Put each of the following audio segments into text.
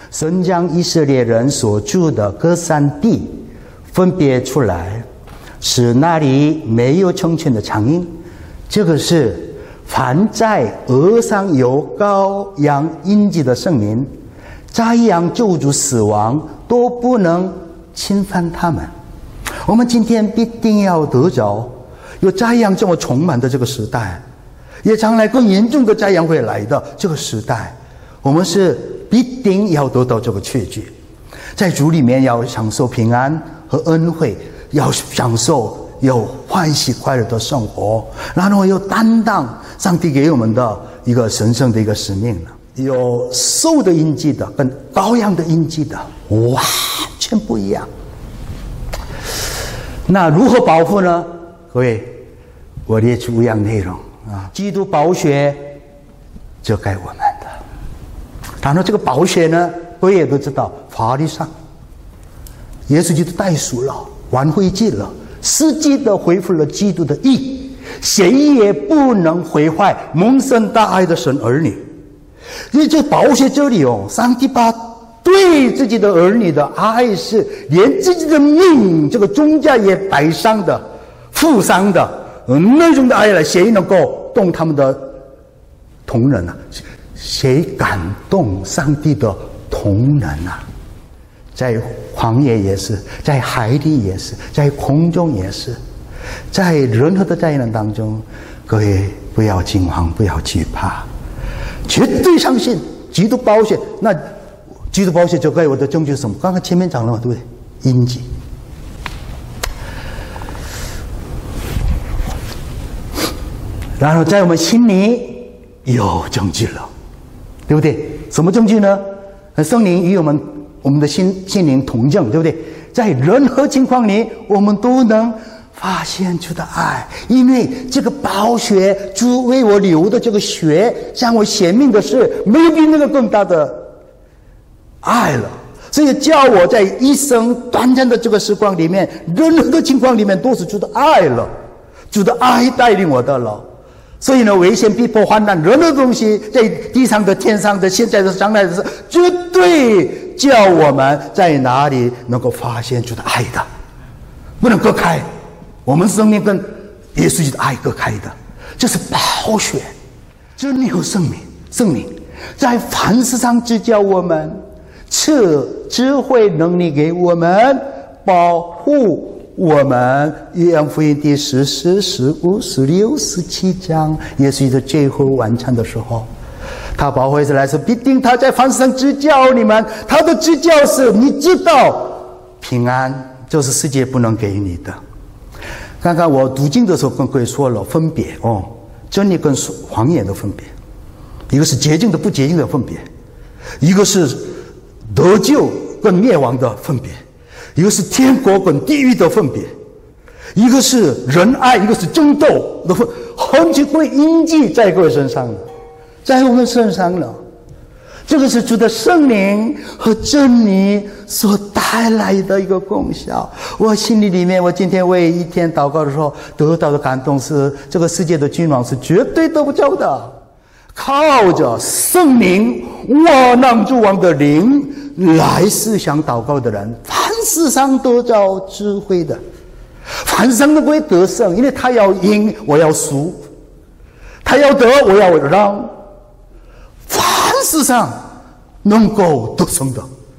神将以色列人所住的各山地分别出来，使那里没有成全的苍蝇。这个是凡在额上有羔羊印记的圣民，摘羊救主死亡都不能侵犯他们。我们今天必定要得着有摘羊这么充满的这个时代，也将来更严重的摘羊会来的这个时代，我们是必定要得到这个确据，在主里面要享受平安和恩惠，要享受有欢喜快乐的生活，然后又担当上帝给我们的一个神圣的一个使命了。有兽的印记的跟羔羊的印记的完全不一样。那如何保护呢？各位，我列出5样内容啊。基督宝血遮盖我们的，然后这个宝血呢，各位也都知道，法律上耶稣基督代赎了，挽回祭了，实际的恢复了基督的义，谁也不能毁坏蒙神大爱的神儿女。因为这宝血这里上帝把对自己的儿女的爱是连自己的命这个重价也摆上的、付上的那种的爱来，谁能够动他们的同人啊？谁敢动上帝的同人啊？在荒野也是，在海底也是，在空中也是，在任何的灾难当中，各位不要惊慌，不要惧怕，绝对相信基督宝血。那基督宝血遮盖我的证据是什么？刚刚前面讲了嘛，对不对？印记。然后在我们心里有证据了，对不对？什么证据呢？圣灵与我们的心灵同证，对不对？在任何情况里，我们都能发现主的爱，因为这个宝血，主为我流的这个血，向我显明的是没有比那个更大的爱了。所以叫我在一生短暂的这个时光里面，任何的情况里面都是主的爱了，主的爱带领我的了。所以呢，危险、逼迫、患难，任何东西，在地上的、天上的、现在的、将来的，绝对叫我们在哪里能够发现主的爱的，不能割开。我们生命跟耶稣基督的爱割开的，这是宝血，真理和圣灵在凡事上指教我们，赐智慧能力给我们，保护我们。约翰福音第14、15、16、17章，耶稣的最后晚餐的时候，他保惠师来说，必定他在凡事上指教你们。他的指教是，你知道平安就是世界不能给你的。刚刚我读经的时候跟各位说了分别真理跟谎言的分别，一个是洁净的不洁净的分别，一个是得救跟灭亡的分别，一个是天国跟地狱的分别，一个是仁爱，一个是争斗的分别，很多会印记在各位身上了，在我们身上了。这个是主的圣灵和真理所带来的一个功效。我心里面，我今天为一天祷告的时候得到的感动是，这个世界的君王是绝对得不着的，靠着圣灵万能之王的灵来思想祷告的人，凡事上得着智慧的，凡事上都不会得胜，因为他要赢，我要输；他要得，我要让。凡事上能够得胜的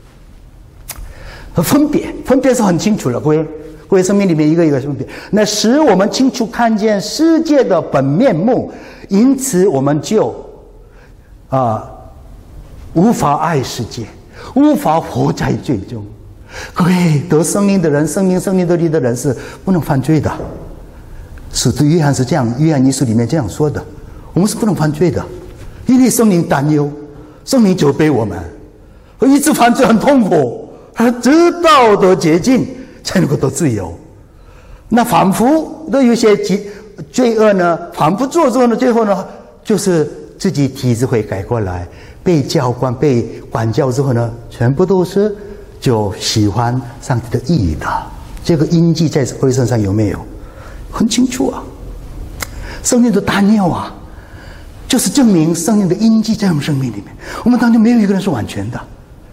分别是很清楚了。各位生命里面一个一个分别，那使我们清楚看见世界的本面目，因此我们就无法爱世界，无法活在罪中。各位得生命的人，生命得力的人是不能犯罪的。使徒约翰是这样，约翰一书里面这样说的，我们是不能犯罪的，因为圣灵担忧，圣灵责备我们，一直犯罪很痛苦，直到得洁净才能够得自由。那反复的有些罪恶呢，反复做之后呢，最后呢，就是自己体质会改过来，被教官被管教之后呢，全部都是就喜欢上帝的义的。这个印记在各位身上有没有？很清楚啊，圣灵的担忧啊，就是证明圣灵的印记在我们生命里面。我们当中没有一个人是完全的，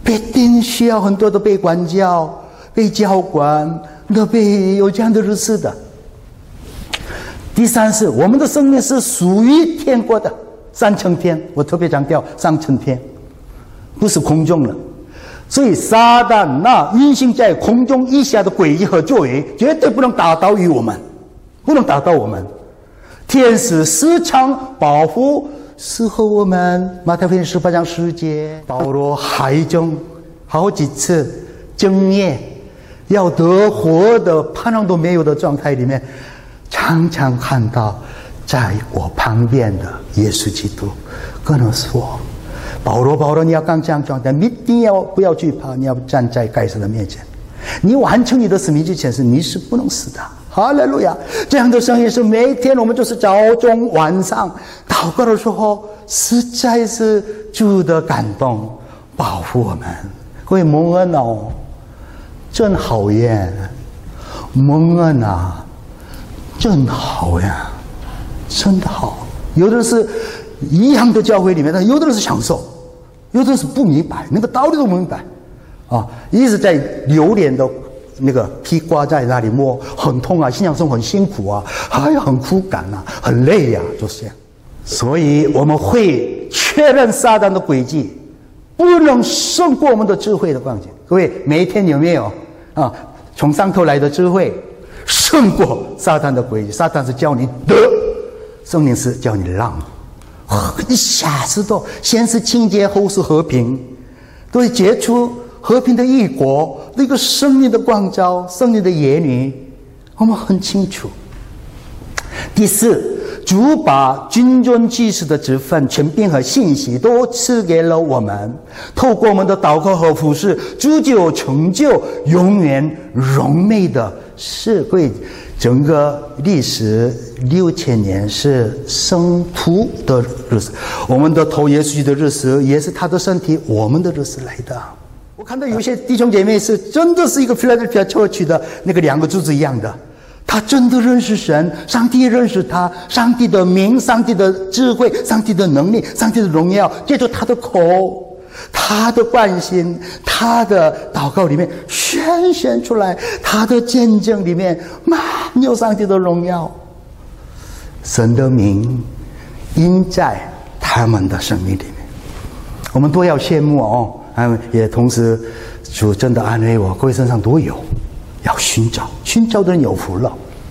必定需要很多的被管教、被教管，被有这样的日子的。第三是我们的生命是属于天国的三层天，我特别强调三层天，不是空中了。所以撒旦那运行在空中以下的诡计和作为，绝对不能打到于我们，不能打到我们。天使时常保护侍候我们。马太福音18章10节，保罗海中好几次整夜要得活的盼望都没有的状态里面，常常看到在我旁边的耶稣基督跟我说：保罗，你要刚强壮胆，一定要不要惧怕，你要站在该死的面前，你完成你的使命之前你是不能死的。哈利路亚！这样的声音是每天我们就是早中晚上祷告的时候，实在是主的感动保护我们。各位蒙恩哦，真好耶！蒙恩啊，真好呀，真的好。有的是一样的教会里面，但有的人是享受，有的人是不明白，那个道理都不明白啊，一直在榴莲的那个皮挂在那里摸，很痛啊，信仰生活很辛苦啊，很枯干啊，很累啊，就是这样。所以我们会确认撒旦的诡计不能胜过我们的智慧的光景。各位每一天有没有啊？从上头来的智慧胜过撒旦的诡计。撒旦是叫你得，圣灵是叫你让。一下子都先是清洁，后是和平，都会结出和平的义国，那个生命的光照，生命的言语，我们很清楚。第四，主把君尊祭司的职分、权柄和信息都赐给了我们，透过我们的祷告和服事，主就成就永远荣美的社会。整个历史6000年是圣徒的日子，我们的头耶稣的日子，也是他的身体我们的日子来的。我看到有些弟兄姐妹是真的是一个 Philadelphia Church 的那个2个柱子一样的，他真的认识神，上帝认识他，上帝的名，上帝的智慧，上帝的能力，上帝的荣耀，借着他的口，他的关心，他的祷告里面宣显出来，他的见证里面满有上帝的荣耀，神的名印在他们的生命里面，我们都要羡慕哦。也同时主真的安慰我，各位身上都有，要寻找，寻找的人有福了。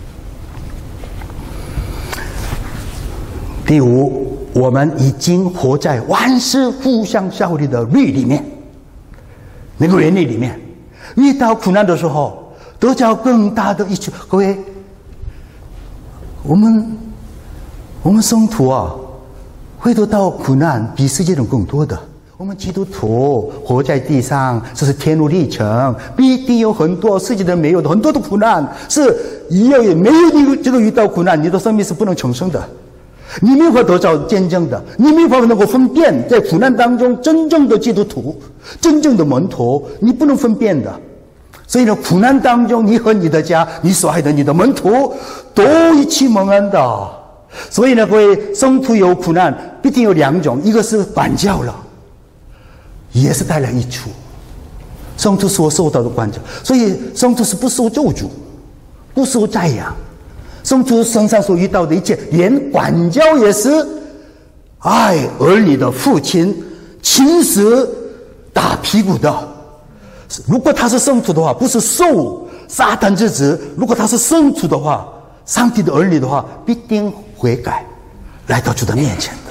第五，我们已经活在万事互相效力的律里面，那个原理里面，遇到苦难的时候得着更大的益处。各位，我们圣徒啊，会得到苦难比世界人更多的。我们基督徒活在地上，这是天路历程，必定有很多世界人没有的很多的苦难，是没有你这个遇到苦难，你的生命是不能重生的，你没法得到见证的，你没法能够分辨在苦难当中真正的基督徒，真正的门徒，你不能分辨的。所以呢，苦难当中你和你的家，你所爱的你的门徒都一起蒙恩的。所以呢，各位，圣徒有苦难必定有2种，一个是管教了，也是带来益处。圣徒所受到的管教，所以圣徒是不受咒诅，不受赞扬。圣徒身上所遇到的一切，连管教也是爱儿女的父亲亲自打屁股的。如果他是圣徒的话，不是受撒旦之子；如果他是圣徒的话，上帝的儿女的话，必定悔改，来到主的面前。